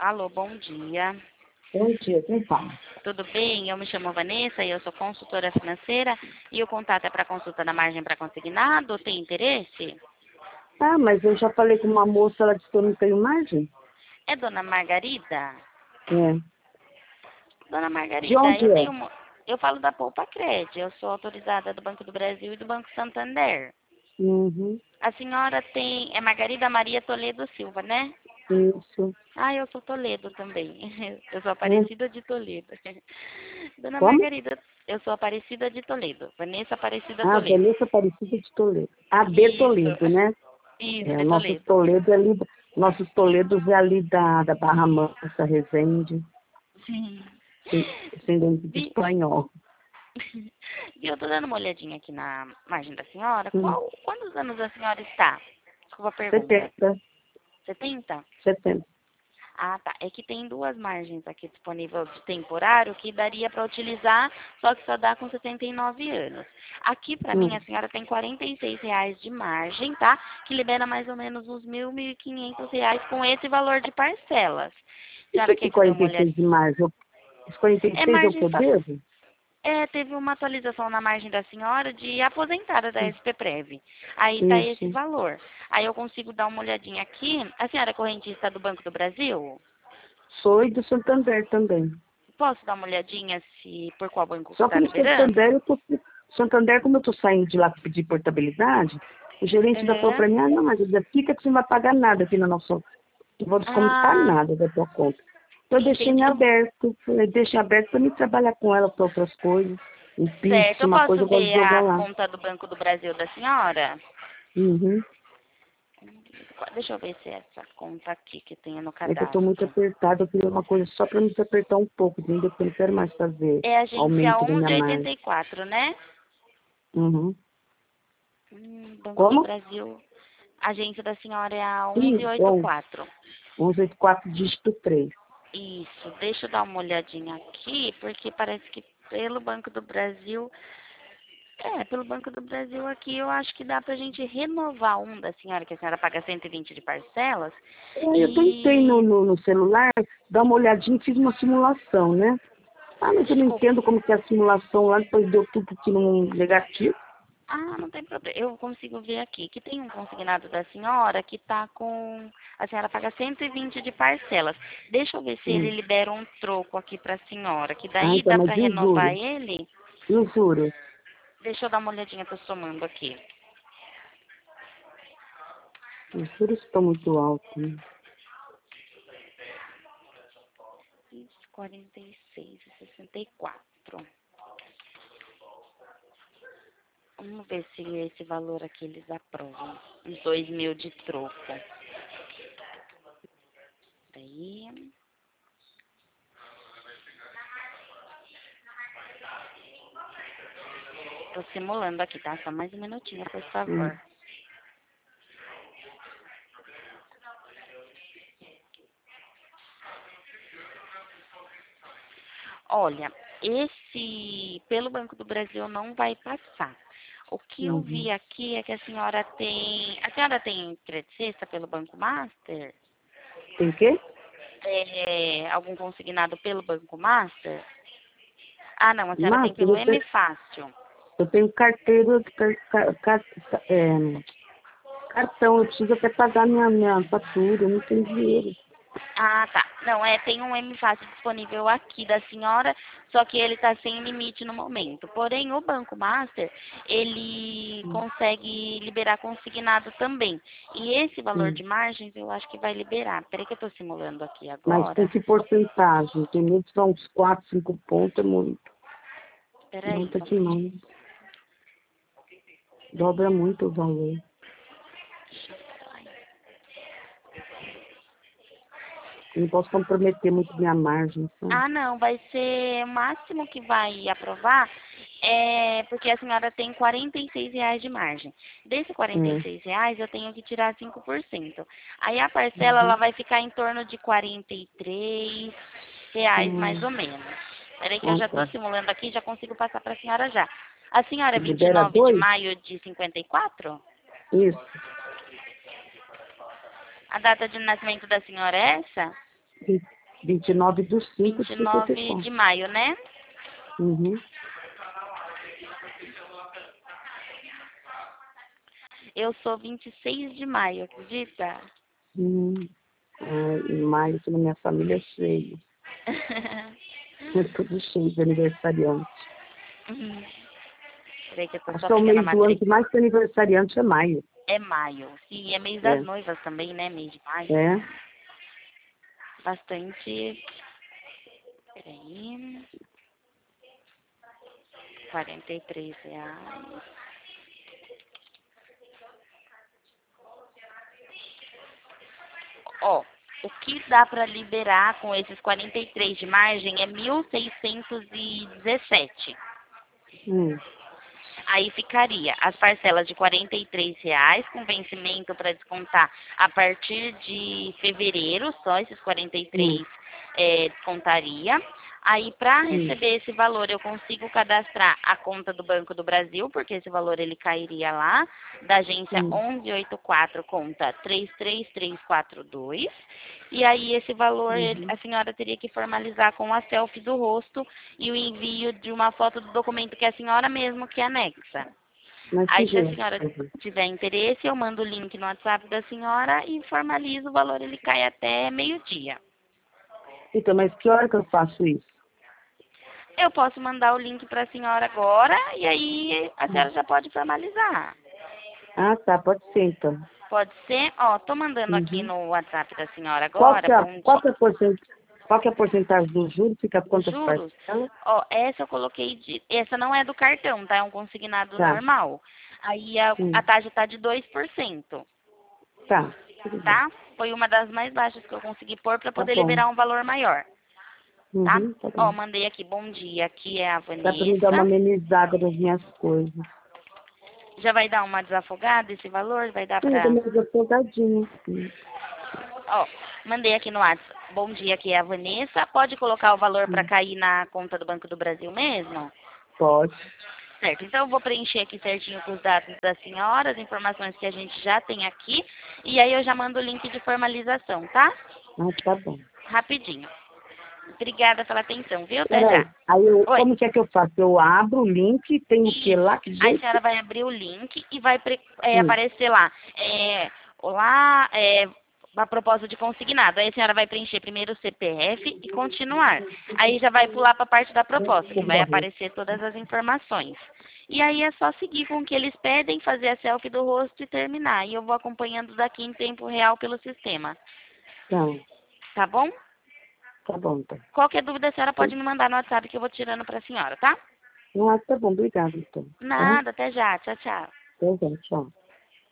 Alô, bom dia. Bom dia, quem fala? Tudo bem? Eu me chamo Vanessa e eu sou consultora financeira e o contato é para consulta da margem para consignado. Tem interesse? Ah, mas eu já falei com uma moça, ela disse que eu não tenho margem. É Dona Margarida? É. Dona De Margarida, onde é? eu falo da Poupa Cred. Eu sou autorizada do Banco do Brasil e do Banco Santander. Uhum. A senhora é Margarida Maria Toledo Silva, né? Isso. Ah, eu sou Toledo também. Eu sou É. Aparecida de Toledo. Dona Como? Margarida, eu sou Aparecida de Toledo. Vanessa Aparecida Ah, Toledo. Vanessa Aparecida de Toledo. Ah, de Isso. Toledo, né? Isso, É, de o nosso Toledo. Toledo é ali, nossos Toledos é ali da Barra Mansa, Resende, Sim. descendente de Vi, espanhol. eu tô dando uma olhadinha aqui na margem da senhora. Hum. Quantos anos a senhora está? Desculpa a pergunta. 70, 70? 70. Ah, tá. É que tem duas margens aqui disponíveis de temporário que daria para utilizar, só que só dá com 69 anos. Aqui, para mim, a Hum. senhora tem R$ 46 de margem, tá? Que libera mais ou menos uns R$ 1.500 com esse valor de parcelas. A E senhora esse quer que eu dê uma 46 olhadinha? de margem? Esse É 46 é o margem que eu só. devo? Teve uma atualização na margem da senhora de aposentada da Hum. SPPrev. Aí tá esse Isso. valor. Aí eu consigo dar uma olhadinha aqui. A senhora é correntista do Banco do Brasil? Sou e do Santander também. Posso dar uma olhadinha se por qual banco que Só tá que no liberando? Santander, como eu estou saindo de lá para pedir portabilidade, o gerente ainda falou Aham. para mim, ah, não, mas fica que você não vai pagar nada aqui na nossa. Não vou descontar Ah, nada da tua conta. Então eu deixei em entendi. aberto. Falei, deixei aberto para mim trabalhar com ela para outras coisas. Um Certo, Pix, eu uma coisa, posso eu gosto de ver jogar a lá. conta do Banco do Brasil da senhora? Uhum. Deixa eu ver se é essa conta aqui que tem no É que eu estou muito cadastro. apertada, eu queria uma coisa só para me apertar um pouco, entendeu? Porque eu não quero mais fazer É a agência aumento da minha margem. 1184, né? Uhum. Banco do Como? Brasil. A agência da senhora é a Ih, 1184. 1184, dígito 3. Isso, deixa eu dar uma olhadinha aqui, porque parece que pelo Banco do Brasil. Pelo Banco do Brasil aqui eu acho que dá pra gente renovar um da senhora, que a senhora paga 120 de parcelas. Eu tentei E. no celular dar uma olhadinha e fiz uma simulação, né? Ah, mas eu não Desculpa. entendo como que é a simulação lá, depois deu tudo aqui no negativo. Ah, não tem problema. Eu consigo ver aqui que tem um consignado da senhora que tá com. A senhora paga 120 de parcelas. Deixa eu ver se ele Hum. libera um troco aqui pra senhora, que Ah, daí então, dá mas pra e os renovar juros? ele. E os juros? Deixa eu dar uma olhadinha, tô somando aqui. Os juros estão muito altos, né? 46,64. Vamos ver se esse valor aqui eles aprovam. Uns 2.000 de troco. Daí. Tô simulando aqui, tá? Só mais um minutinho, por Hum. favor. Olha, esse pelo Banco do Brasil não vai passar. O que eu Uhum. vi aqui é que a senhora tem. A senhora tem crédito sexta pelo Banco Master? Tem o quê? Algum consignado pelo Banco Master? Ah, não, a senhora tem Master, pelo M Fácil. eu tenho carteira, cartão, eu preciso até pagar minha fatura, eu não tenho dinheiro. Ah, tá. Não, tem um M Fácil disponível aqui da senhora, só que ele está sem limite no momento. Porém, o Banco Master, ele consegue liberar consignado também. E esse valor Hum. de margens eu acho que vai liberar. Peraí que eu estou simulando aqui Mas com agora. que porcentagem? Tem muitos que são uns 4, 5 pontos, é muito. Peraí, Muito só um aqui minutinho. não. Dobra muito o valor. Eu não posso comprometer muito minha margem, sabe? Ah, não, vai ser o máximo que vai aprovar, porque a senhora tem R$ 46 de margem. Desse quarenta e É. seis reais eu tenho que tirar 5%. Aí a parcela ela Uhum. vai ficar em torno de R$ 43 mais Hum. ou menos. Peraí que eu Ah, já tá. estou simulando aqui, já consigo passar para a senhora já. A senhora é vinte e Libera nove de 2? maio de 54? Isso. A data de nascimento da senhora é essa? 29/5 de 29 54. de maio, né? Uhum. Eu sou 26 de maio, acredita? Em maio, aqui na minha família é cheio. É tudo cheio de aniversariante. Peraí que eu tô Acho só que é o pegando a mês do ano que matrícula. mais tem aniversariante, é maio. É maio. Sim, é mês das É. noivas também, né? Mês de maio. É. Bastante. Peraí. R$ 43. Ó, o que dá para liberar com esses 43 de margem é 1.617. Hum. Aí ficaria as parcelas de R$ 43, com vencimento para descontar a partir de fevereiro, só esses 43 Hum. descontaria. Aí, para Hum. receber esse valor, eu consigo cadastrar a conta do Banco do Brasil, porque esse valor ele cairia lá, da agência 1184, conta 33342. E aí, esse valor, a senhora teria que formalizar com a selfie do rosto e o envio de uma foto do documento que é a senhora mesmo que anexa. Mas que Aí, se a jeito? senhora tiver interesse, eu mando o link no WhatsApp da senhora e formalizo o valor, ele cai até meio-dia. Então, mas que hora que eu faço isso? Eu posso mandar o link para a senhora agora e aí a senhora já pode formalizar. Ah, tá, pode ser então. Pode ser? Ó, tô mandando aqui Uhum. no WhatsApp da senhora Qual agora. que é a, Bom qual dia. que é a qual que é a porcentagem do juro? Fica Os quantas juros? parcelas? Ó, essa eu coloquei de. Essa não é do cartão, tá? É um consignado Tá. normal. Aí a taxa tá de 2%, Tá, tudo bem. tá? Foi uma das mais baixas que eu consegui pôr para Tá poder bom. liberar um valor maior, tá? Tá Ó, bom. mandei aqui, bom dia, aqui é a Dá pra me dar uma Vanessa. amenizada das minhas coisas. Já vai dar uma desafogada esse valor? Vai dar Dá pra. mais afogadinho. Ó, mandei aqui no WhatsApp. Bom dia, aqui é a Vanessa. Pode colocar o valor para cair na conta do Banco do Brasil mesmo? Pode. Certo, então eu vou preencher aqui certinho com os dados da senhora, as informações que a gente já tem aqui. E aí eu já mando o link de formalização, tá? Ah, tá bom. Rapidinho. Obrigada pela atenção, viu? Até Peraí. já. Aí, Oi. como que é que eu faço? Eu abro o link, tem o que lá? Isso. Que Aí a jeito? senhora vai abrir o link e vai Hum. aparecer lá. Olá, a propósito de consignado. Aí a senhora vai preencher primeiro o CPF e continuar. Aí já vai pular para a parte da proposta, que vai aparecer todas as informações. E aí é só seguir com o que eles pedem, fazer a selfie do rosto e terminar. E eu vou acompanhando daqui em tempo real pelo sistema. Tá, Tá bom? tá bom, tá. Qualquer dúvida a senhora pode me mandar no WhatsApp que eu vou tirando para a senhora, tá? Ah, tá bom, obrigada, então. Tá? Nada, até já. Tchau, tchau. Tá bom, tchau.